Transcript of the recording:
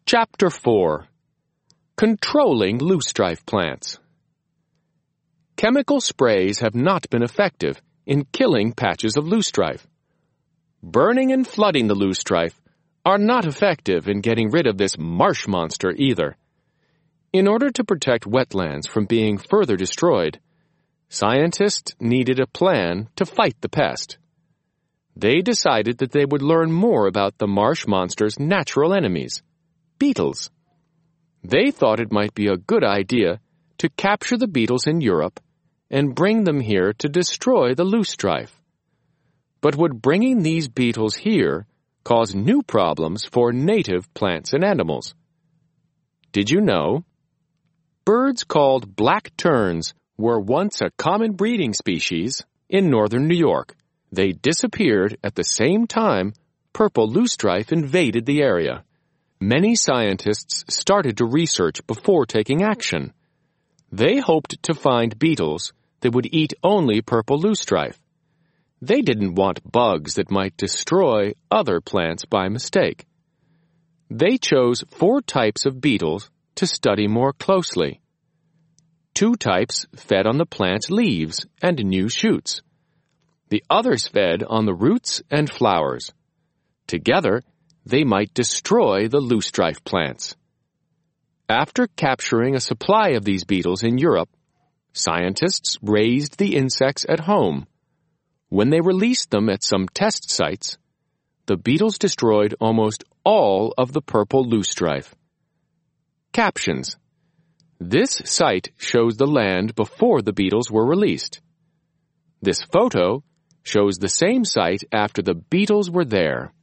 Chapter 4. Controlling loosestrife plants. Chemical sprays have not been effective in killing patches of loosestrife. Burning and flooding the loosestrife are not effective in getting rid of this marsh monster either. In order to protect wetlands from being further destroyed, scientists needed a plan to fight the pest. They decided that they would learn more about the marsh monster's natural enemies, beetles. They thought it might be a good idea to capture the beetles in Europe and bring them here to destroy the loosestrife. But would bringing these beetles here cause new problems for native plants and animals? Did you know? Birds called black terns were once a common breeding species in northern New York. They disappeared at the same time purple loosestrife invaded the area. Many scientists started to research before taking action. They hoped to find beetles that would eat only purple loosestrife. They didn't want bugs that might destroy other plants by mistake. They chose 4 types of beetles to study more closely. 2 types fed on the plant's leaves and new shoots. The others fed on the roots and flowers. Together, they might destroy the loosestrife plants. After capturing a supply of these beetles in Europe, scientists raised the insects at home. When they released them at some test sites, the beetles destroyed almost all of the purple loosestrife. Captions. This site shows the land before the beetles were released. This photo shows the same site after the beetles were there.